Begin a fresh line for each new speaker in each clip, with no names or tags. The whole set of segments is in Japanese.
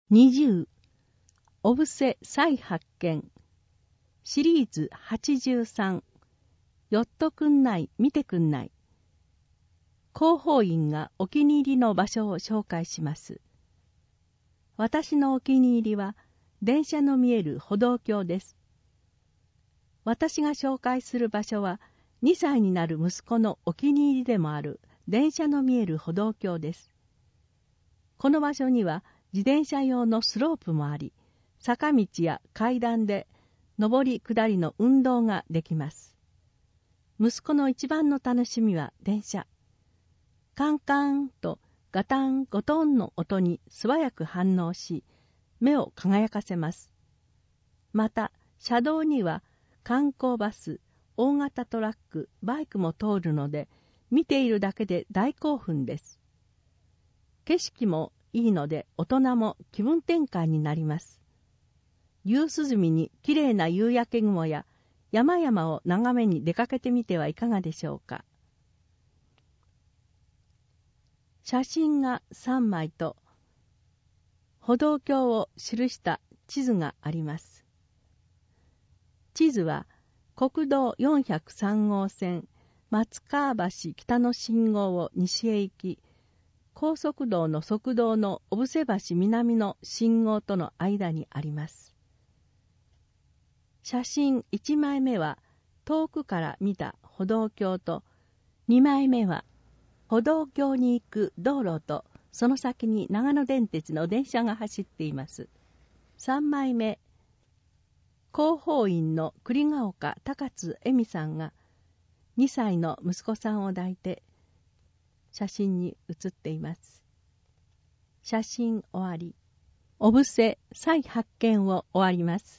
20小布施再発見シリーズ83寄っとくんない見てくんない広報員がお気に入りの場所を紹介します。私のお気に入りは電車の見える歩道橋です。私が紹介する場所は2歳になる息子のお気に入りでもある電車の見える歩道橋です。この場所には自転車用のスロープもあり、坂道や階段で上り下りの運動ができます。息子の一番の楽しみは電車。カンカンとガタンゴトンの音に素早く反応し、目を輝かせます。また、車道には観光バス、大型トラック、バイクも通るので、見ているだけで大興奮です。景色もいいので大人も気分転換になります。夕涼みにきれいな夕焼け雲や山々を眺めに出かけてみてはいかがでしょうか。写真が3枚と歩道橋を記した地図があります。地図は国道403号線松川橋北の信号を西へ行き、高速道の側道の小布施橋南の信号との間にあります。写真1枚目は遠くから見た歩道橋と、2枚目は歩道橋に行く道路とその先に長野電鉄の電車が走っています。3枚目、広報員の栗ヶ丘高津恵美さんが2歳の息子さんを抱いて写真に写っています。写真終わり。小布施再発見を終わります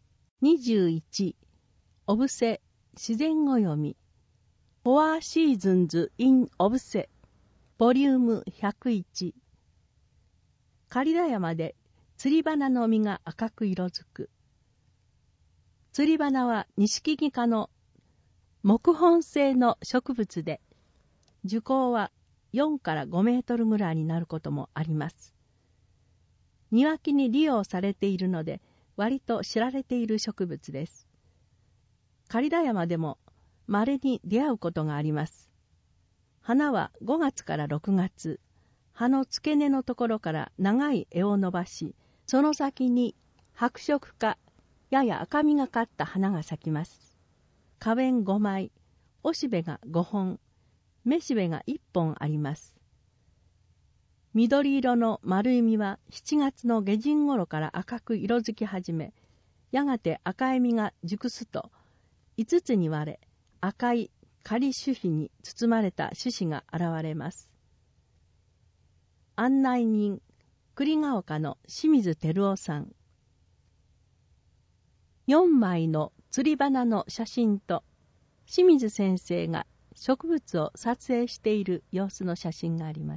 。21小布施自然語読み Four Seasons in 小布施ボリューム101。刈田山で釣り花の実が赤く色づく。釣り花は錦木科の木本性の植物で、樹高は4から5メートルぐらいになることもあります。庭木に利用されているので、割と知られている植物です。刈田山でも稀に出会うことがあります。花は5月から6月、葉の付け根のところから長い柄を伸ばし、その先に白色かやや赤みがかった花が咲きます。花弁5枚、おしべが5本、めしべが1本あります。緑色の丸い実は7月の下旬頃から赤く色づき始め、やがて赤い実が熟すと、5つに割れ、赤い仮種子に包まれた種子が現れます。案内人、栗ヶ丘の清水照夫さん。4枚の釣り花の写真と、清水先生が植物を撮影している様子の写真があります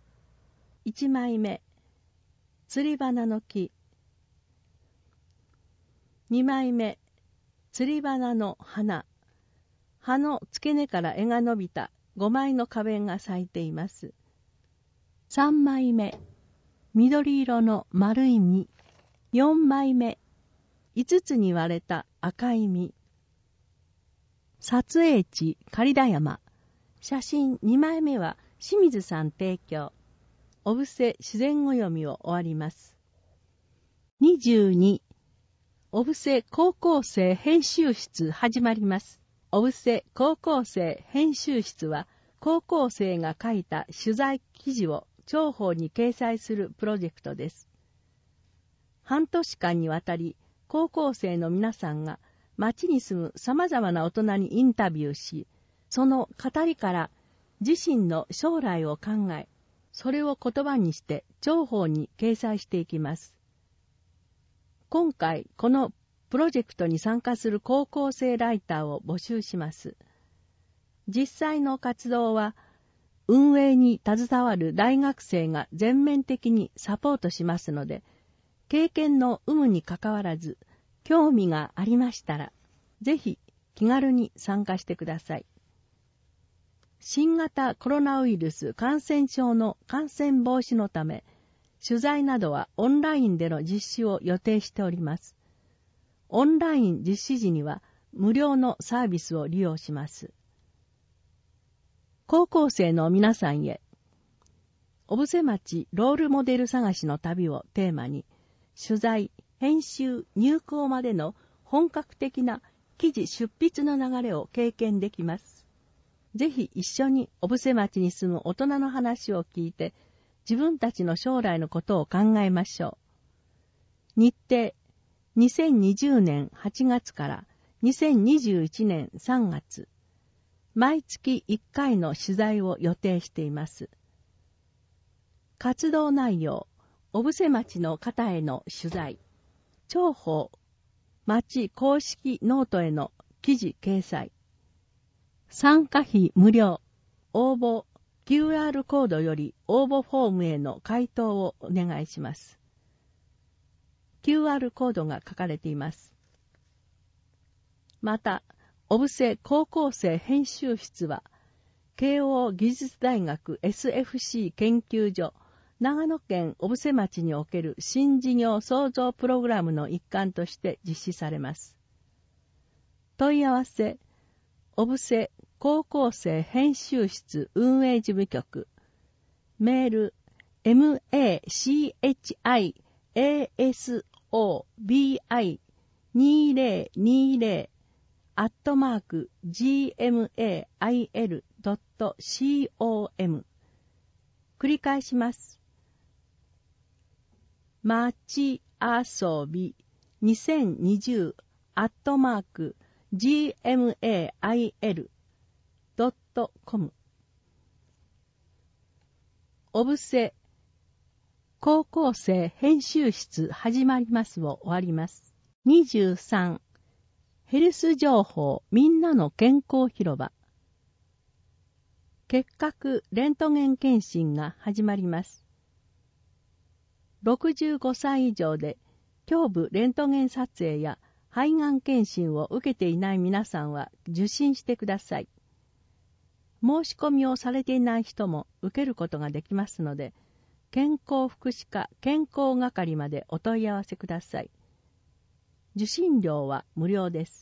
。1枚目、釣り花の木。2枚目、釣り花の花。葉の付け根から柄が伸びた5枚の花弁が咲いています。3枚目、緑色の丸い実。4枚目、5つに割れた赤い実。撮影地刈田山。写真2枚目は清水さん提供。小布施自然語読みを終わります。22小布施高校生編集室始まります。小布施高校生編集室は高校生が書いた取材記事を長報に掲載するプロジェクトです。半年間にわたり高校生の皆さんが町に住む様々な大人にインタビューし、その語りから自身の将来を考え、それを言葉にして長報に掲載していきます。今回このプロジェクトに参加する高校生ライターを募集します。実際の活動は運営に携わる大学生が全面的にサポートしますので、経験の有無にかかわらず興味がありましたら、ぜひ気軽に参加してください。新型コロナウイルス感染症の感染防止のため、 取材などはオンラインでの実施を予定しております。オンライン実施時には無料のサービスを利用します。高校生の皆さんへ、小布施町ロールモデル探しの旅をテーマに、取材、編集、入稿までの本格的な記事出筆の流れを経験できます。ぜひ一緒に小布施町に住む大人の話を聞いて、自分たちの将来のことを考えましょう。日程、2020年8月から2021年3月。毎月1回の取材を予定しています。活動内容、小布施町の方への取材、重宝、町公式ノートへの記事掲載、参加費無料、応募、QR コードより応募フォームへの回答をお願いします。QR コードが書かれています。また、小布施高校生編集室は、慶応義塾大学 SFC 研究所、長野県小布施町における新事業創造プログラムの一環として実施されます。問い合わせ、小布施高校生編集室運営事務局、メール、machiasobi2020@gmail.com。 繰り返します。まちあそび2020@gmail.com。 小布施高校生編集室始まりますを終わります。23、ヘルス情報みんなの健康広場。結核レントゲン検診が始まります。65歳以上で胸部レントゲン撮影や肺がん検診を受けていない皆さんは受診してください。申し込みをされていない人も受けることができますので、健康福祉課健康係までお問い合わせください。受診料は無料です。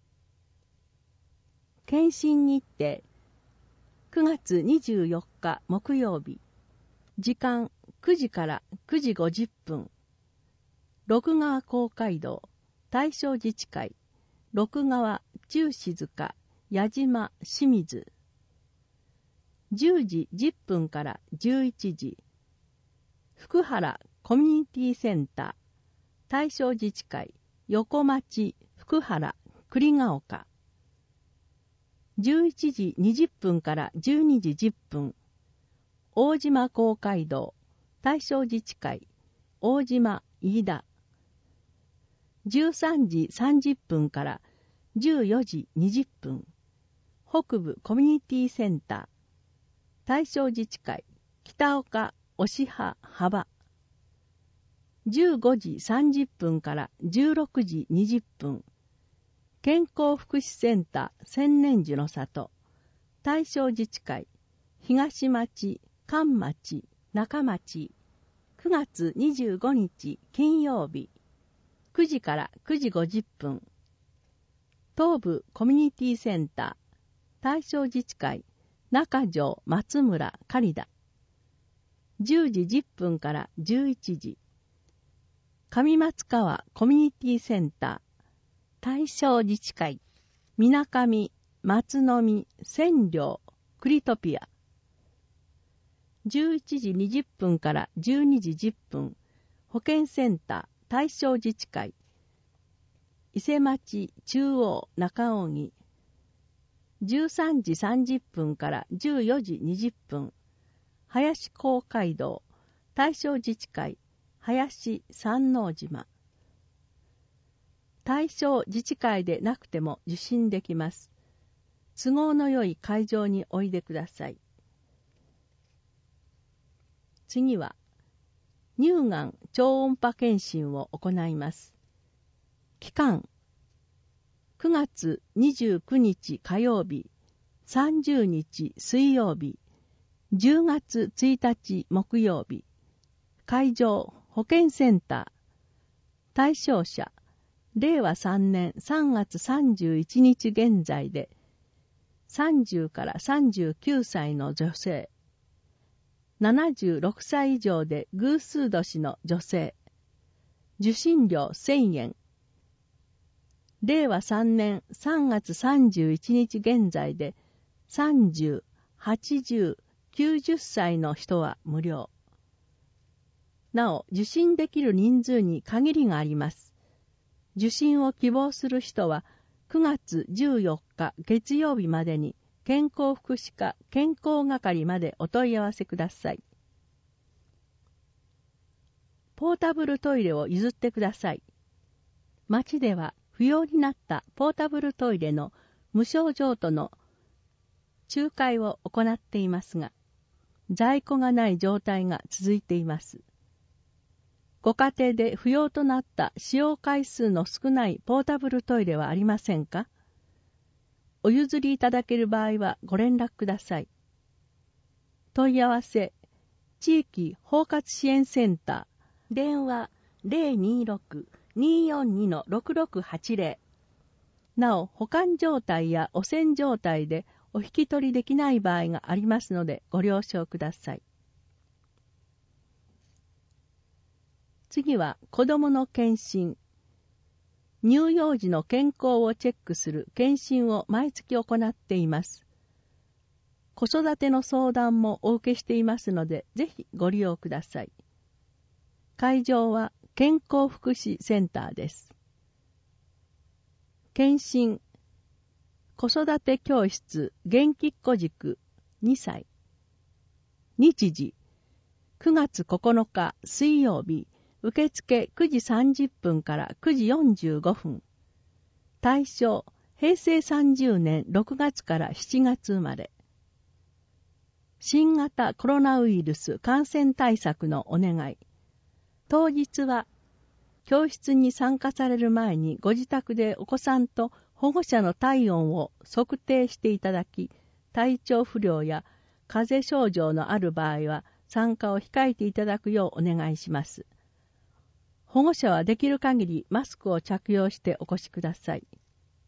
検診日程、9月24日木曜日、時間9時から9時50分、六川公会堂、大正自治会、六川中静岡、矢島清水。10時10分から11時、福原コミュニティセンター、大正自治会、横町福原栗ヶ丘。11時20分から12時10分、大島公会堂、大正自治会、大島飯田。13時30分から14時20分、北部コミュニティセンター、大正自治会、北岡押葉幅。15時30分から16時20分、健康福祉センター千年樹の里、大正自治会、東町、関町、中町。9月25日金曜日、9時から9時50分、東部コミュニティセンター、大正自治会、中条松村狩田。10時10分から11時、上松川コミュニティセンター、大正自治会、みなかみ、松の実、千両、クリトピア。11時20分から12時10分、保健センター、大正自治会、伊勢町中央中荻。13時30分から14時20分、林公会堂、大正自治会、林山王島。大正自治会でなくても受診できます。都合の良い会場においでください。次は、乳がん超音波検診を行います。期間、9月29日火曜日、30日水曜日、10月1日木曜日、 海上保健センター。対象者、令和3年3月31日現在で、30から39歳の女性、76歳以上で偶数年の女性、受信料1000円。令和3年3月31日現在で、30、80、90歳の人は無料。なお、受診できる人数に限りがあります。受診を希望する人は、9月14日月曜日までに、健康福祉課健康係までお問い合わせください。ポータブルトイレを譲ってください。町では不要になったポータブルトイレの無償譲渡の仲介を行っていますが、在庫がない状態が続いています。ご家庭で不要となった使用回数の少ないポータブルトイレはありませんか？お譲りいただける場合はご連絡ください。問い合わせ、地域包括支援センター、電話 026-242-6680。なお、保管状態や汚染状態でお引き取りできない場合がありますのでご了承ください。次は子どもの検診。乳幼児の健康をチェックする検診を毎月行っています。子育ての相談もお受けしていますので、ぜひご利用ください。会場は健康福祉センターです。検診、子育て教室元気っ子塾2歳。日時、9月9日水曜日、受付9時30分から9時45分。対象、平成30年6月から7月生まれ。新型コロナウイルス感染対策のお願い。当日は、教室に参加される前にご自宅でお子さんと保護者の体温を測定していただき、体調不良や風邪症状のある場合は参加を控えていただくようお願いします。保護者はできる限りマスクを着用してお越しください。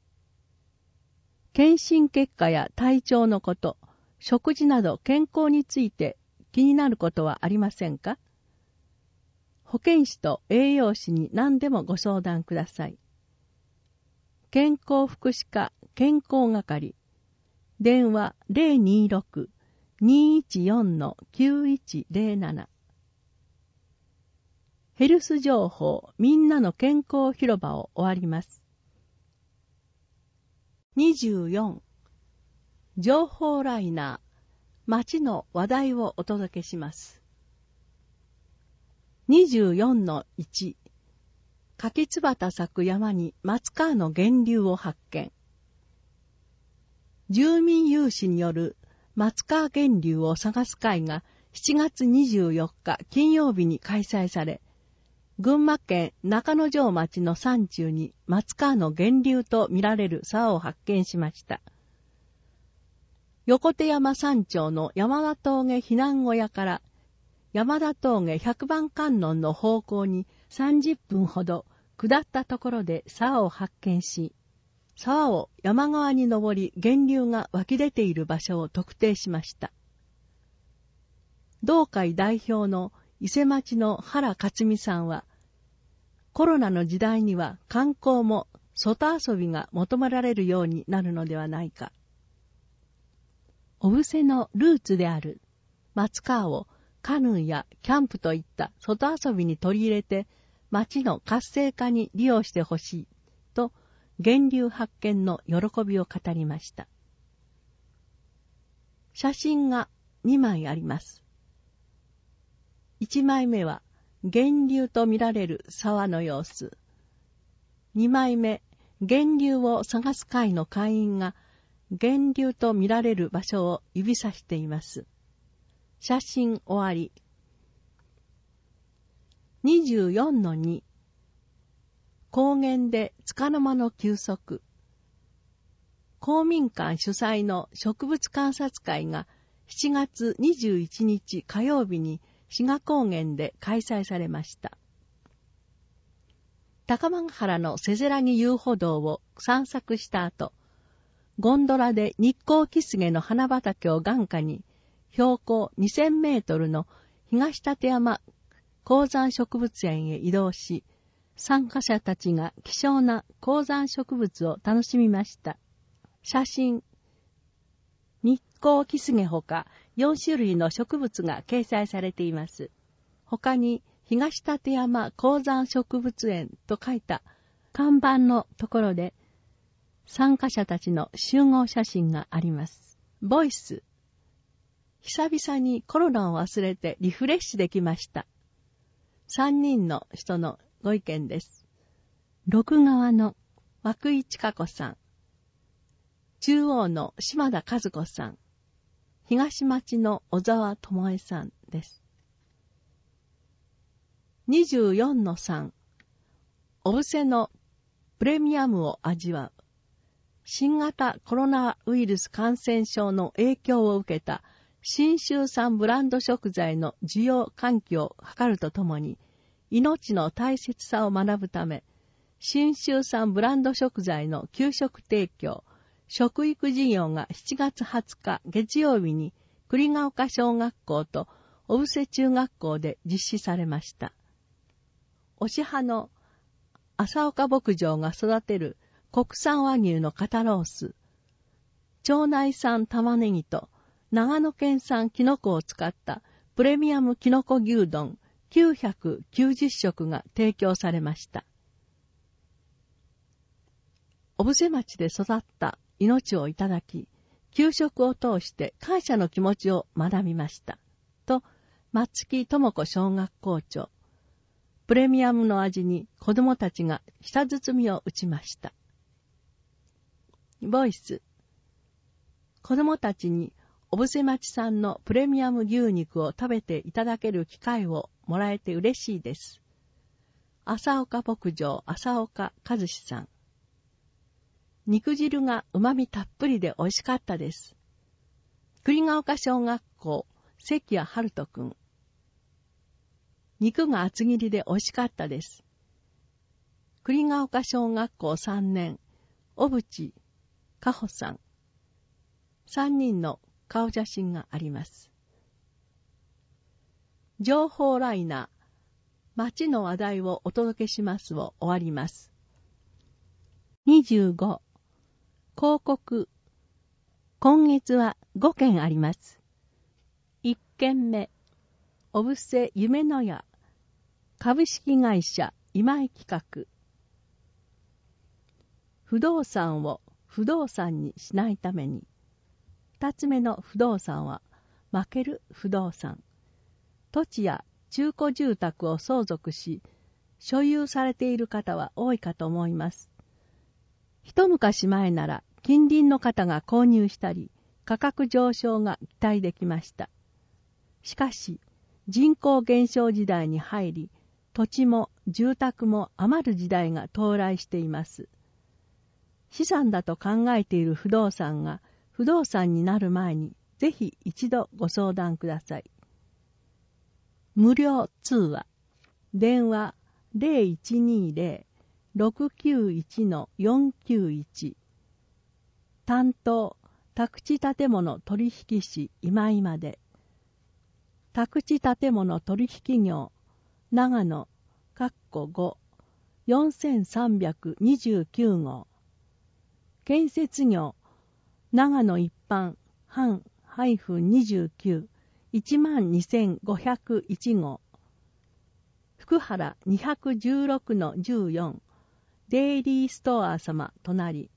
検診結果や体調のこと、食事など健康について気になることはありませんか？保健師と栄養士に何でもご相談ください。健康福祉課健康係、電話 026-214-9107。ヘルス情報みんなの健康広場を終わります。24. 情報ライナー、街の話題をお届けします。24-1 柿椿咲く山に松川の源流を発見。住民有志による松川源流を探す会が7月24日金曜日に開催され、群馬県中之条町の山中に松川の源流とみられる沢を発見しました。横手山山頂の山田峠避難小屋から山田峠百番観音の方向に30分ほど下ったところで沢を発見し、沢を山側に登り源流が湧き出ている場所を特定しました。同会代表の伊勢町の原克美さんは、コロナの時代には観光も外遊びが求められるようになるのではないか。お布施のルーツである松川をカヌーやキャンプといった外遊びに取り入れて町の活性化に利用してほしいと源流発見の喜びを語りました。写真が2枚あります。1枚目は源流とみられる沢の様子。2枚目、源流を探す会の会員が源流とみられる場所を指さしています。写真終わり。24-2 高原で束の間の休息。公民館主催の植物観察会が7月21日火曜日に志賀高原で開催されました。高間原のせせらぎ遊歩道を散策した後、ゴンドラで日光キスゲの花畑を眼下に、標高2000メートルの東立山高山植物園へ移動し、参加者たちが希少な高山植物を楽しみました。写真、日光キスゲほか4種類の植物が掲載されています。他に東立山高山植物園と書いた看板のところで参加者たちの集合写真があります。ボイス。久々にコロナを忘れてリフレッシュできました。3人の人のご意見です。六側の涌井千佳子さん。中央の島田和子さん。東町の小沢智恵さんです。24の3。お布施のプレミアムを味わう。新型コロナウイルス感染症の影響を受けた信州産ブランド食材の需要喚起を図るとともに、命の大切さを学ぶため、信州産ブランド食材の給食提供、食育事業が7月20日月曜日に栗ヶ丘小学校と小布施中学校で実施されました。押派の朝岡牧場が育てる国産和牛の肩ロース、町内産玉ねぎと長野県産キノコを使ったプレミアムキノコ牛丼990食が提供されました。小布施町で育った命をいただき、給食を通して感謝の気持ちを学びました。と、松木智子小学校長。プレミアムの味に子供たちが舌包みを打ちました。ボイス。子供たちに小布施町産のプレミアム牛肉を食べていただける機会をもらえて嬉しいです。朝岡牧場朝岡和志さん。肉汁が旨味たっぷりで美味しかったです。栗ヶ丘小学校関谷春人くん。肉が厚切りで美味しかったです。栗ヶ丘小学校3年小渕香穂さん。3人の顔写真があります。情報ライナー、街の話題をお届けしますを終わります。25、広告。今月は5件あります。1件目、小布施夢の屋、株式会社今井企画。不動産を不動産にしないために。2つ目の不動産は、負ける不動産。土地や中古住宅を相続し、所有されている方は多いかと思います。一昔前なら、近隣の方が購入したり、価格上昇が期待できました。しかし、人口減少時代に入り、土地も住宅も余る時代が到来しています。資産だと考えている不動産が不動産になる前に、ぜひ一度ご相談ください。無料通話。電話 0120-691-491。担当、宅地建物取引士今井まで。宅地建物取引業、長野、5、4329号。建設業、長野一般、半-29、12501号。福原216-14、デイリーストア様隣。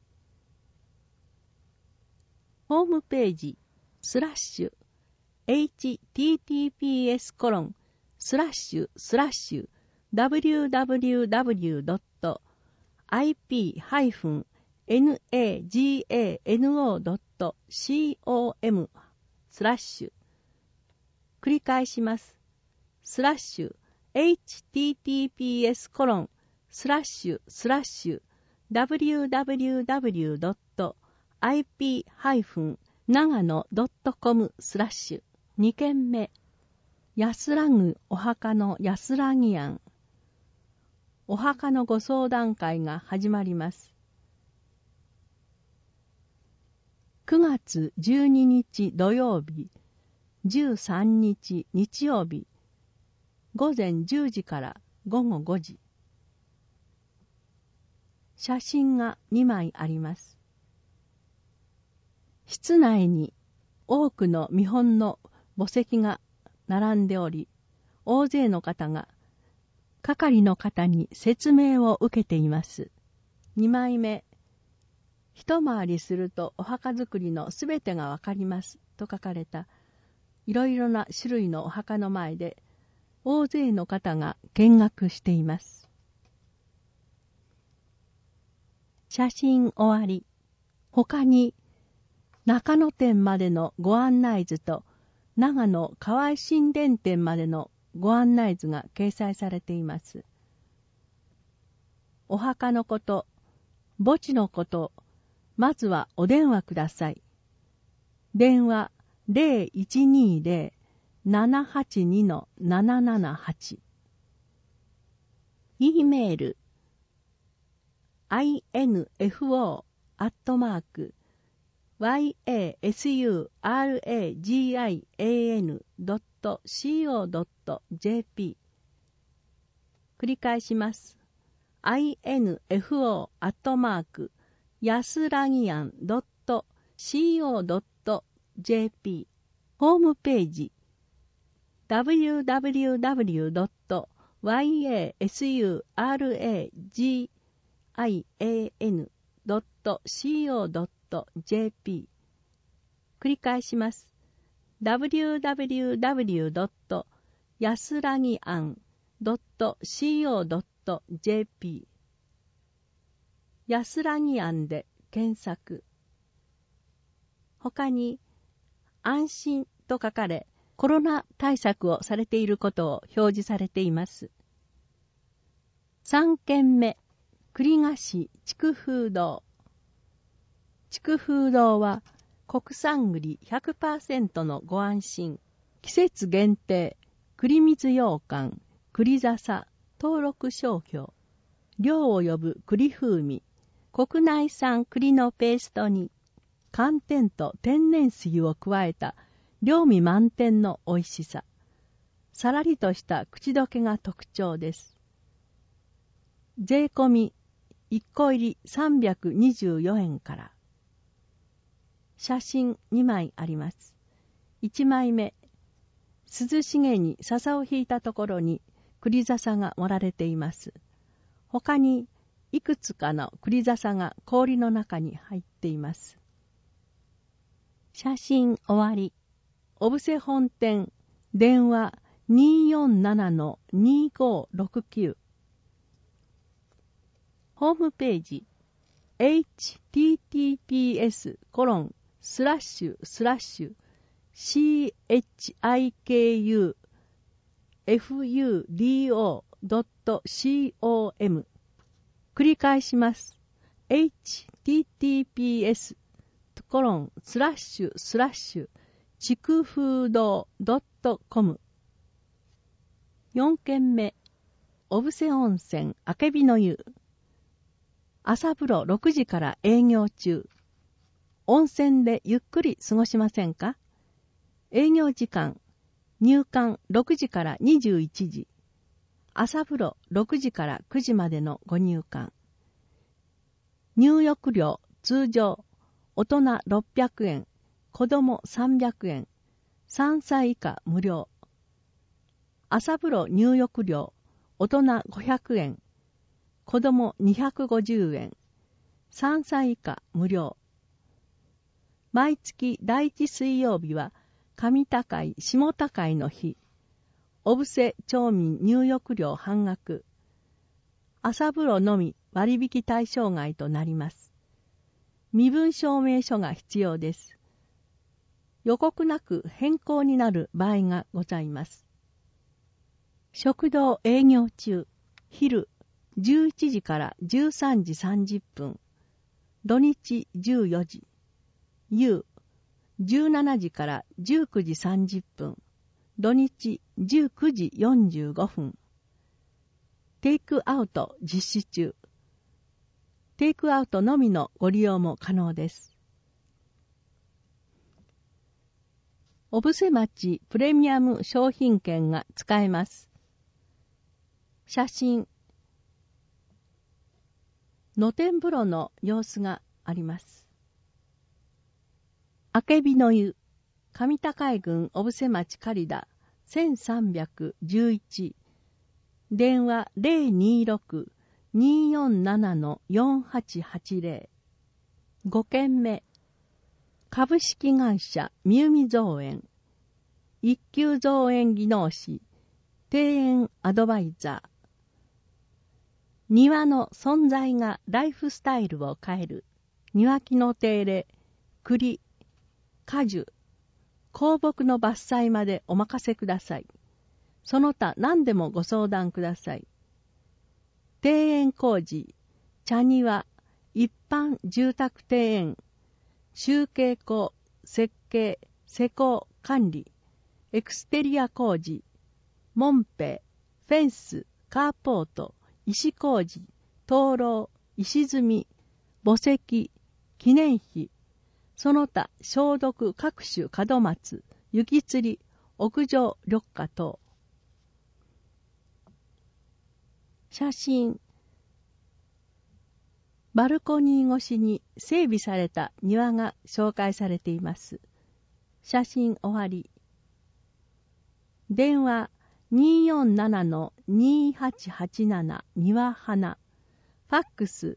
ホームページ、https://www.ip-nagano.com/繰り返します。https://www.ip-nagano.com/2 件目。 安らぐお墓の安らぎ庵。お墓のご相談会が始まります。9月12日土曜日、13日日曜日、午前10時から午後5時。写真が2枚あります。室内に多くの見本の墓石が並んでおり、大勢の方が係の方に説明を受けています。2枚目、一回りするとお墓作りのすべてがわかりますと書かれたいろいろな種類のお墓の前で大勢の方が見学しています。写真終わり。他に中野店までのご案内図と長野河合神殿店までのご案内図が掲載されています。お墓のこと、墓地のこと、まずはお電話ください。電話 0120-782-778。E メール info@yasuragian.co.jp。 繰り返します。info@yasuragian.co.jp。 ホームページ www.yasuragian.co.jp。 繰り返します。www.yasuragian.co.jp。 安らぎ庵で検索。他に安心と書かれ、コロナ対策をされていることを表示されています。3軒目、栗菓子筑風堂。筑風堂は国産栗 100% のご安心、季節限定、栗水羊羹、栗笹、登録商標、涼を呼ぶ栗風味、国内産栗のペーストに寒天と天然水を加えた涼味満点の美味しさ、さらりとした口どけが特徴です。税込み1個入り324円から。写真2枚あります。1枚目、涼しげに笹を引いたところに栗笹が盛られています。他にいくつかの栗笹が氷の中に入っています。写真終わり。小布施本店、電話 247-2569。 ホームページ https://chikufudo.com。 繰り返します。https://chikufudo.com。 4軒目、小布施温泉あけびの湯。朝風呂6時から営業中。温泉でゆっくり過ごしませんか？営業時間、入館6時から21時。朝風呂6時から9時までのご入館。入浴料通常、大人600円、子供300円、3歳以下無料。朝風呂入浴料、大人500円、子供250円、3歳以下無料。毎月第1水曜日は上高い下高いの日。小布施町民入浴料半額。朝風呂のみ割引対象外となります。身分証明書が必要です。予告なく変更になる場合がございます。食堂営業中、昼11時から13時30分、土日14時、夕17時から19時30分、 土日19時45分。テイクアウト実施中。テイクアウトのみのご利用も可能です。小布施町プレミアム商品券が使えます。写真。野天風呂の様子があります。あけびの湯、上高井郡小布施町刈田1311、電話026-247-4880。5件目、株式会社みゆみ造園、一級造園技能士、庭園アドバイザー。庭の存在がライフスタイルを変える。庭木の手入れ、栗、果樹、香木の伐採までお任せください。その他何でもご相談ください。庭園工事、茶庭、一般住宅庭園、集計庫、設計、施工、管理、エクステリア工事、門扉、フェンス、カーポート、石工事、灯籠、石積み、墓石、記念碑、その他消毒各種門松、雪吊り、屋上緑化等。写真。バルコニー越しに整備された庭が紹介されています。写真終わり。電話247-2887庭花。ファックス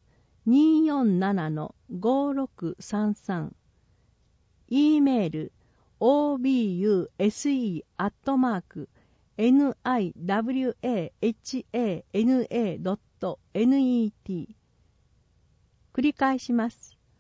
247-5633。E メール obuse@niwahana.net。 繰り返します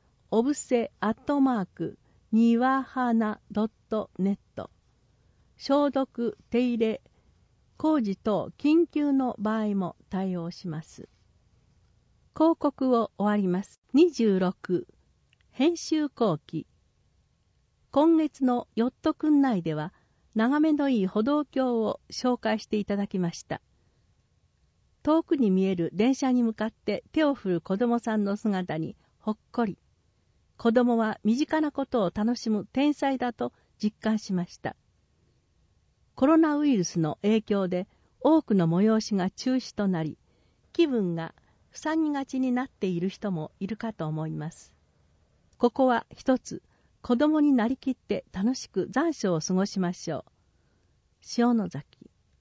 。obuse@niwahana.net。 消毒、手入れ、工事等緊急の場合も対応します。広告を終わります。26、編集後期。今月のヨット群内では眺めのいい歩道橋を紹介していただきました。遠くに見える電車に向かって手を振る子供さんの姿にほっこり。子供は身近なことを楽しむ天才だと実感しました。コロナウイルスの影響で多くの催しが中止となり、気分が塞ぎがちになっている人もいるかと思います。ここは一つ、子供になりきって楽しく残暑を過ごしましょう。塩野崎。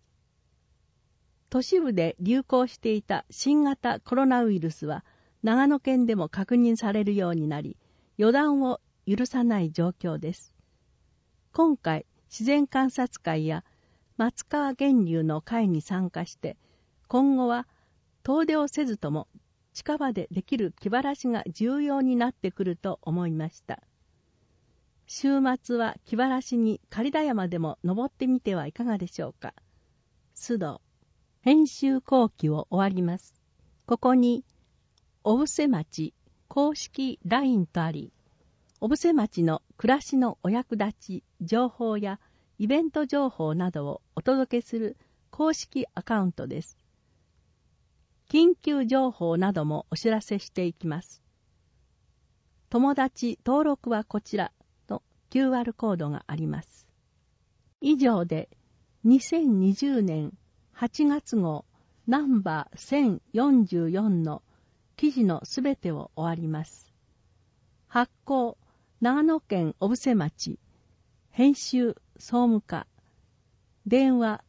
都市部で流行していた新型コロナウイルスは長野県でも確認されるようになり、予断を許さない状況です。今回、自然観察会や松川源流の会に参加して、今後は遠出をせずとも近場でできる気晴らしが重要になってくると思いました。週末は気晴らしに刈田山でも登ってみてはいかがでしょうか。須藤。編集後期を終わります。ここに、小布施町公式 LINE とあり、小布施町の暮らしのお役立ち情報やイベント情報などをお届けする公式アカウントです。緊急情報などもお知らせしていきます。友達登録はこちらの QR コードがあります。以上で2020年8月号ナンバー1044の記事のすべてを終わります。発行長野県小布施町、編集総務課、電話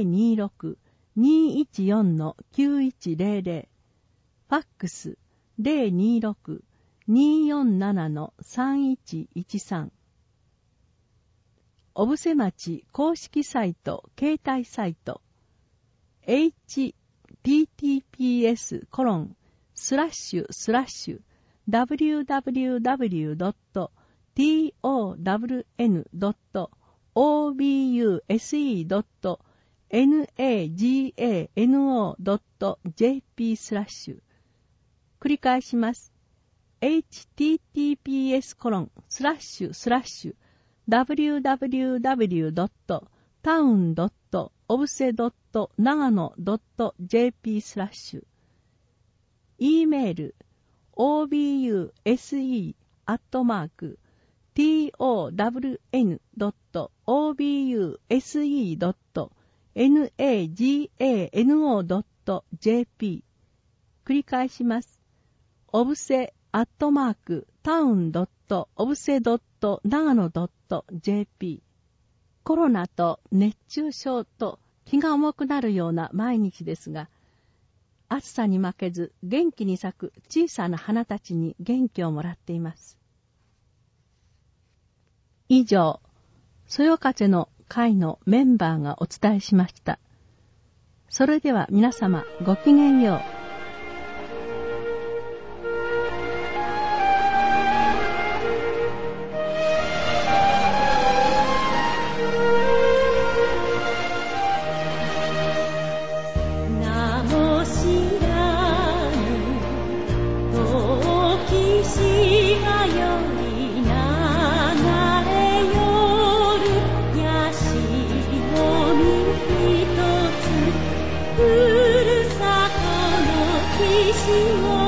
026-214-9100、ファックス026-247-3113。小布施町公式サイト、携帯サイト、https://www.town.obuse.nagano.jp/ 繰り返します。https://www.town.obuse.nagano.jp/ town.obse.nagano.jp/e メール obuse.town.nagano.jp 繰り返します。obse@town.obse.nagano.jp コロナと熱中症と気が重くなるような毎日ですが、暑さに負けず元気に咲く小さな花たちに元気をもらっています。以上、そよ風の会のメンバーがお伝えしました。それでは皆様ごきげんよう。
ふるさとの岸を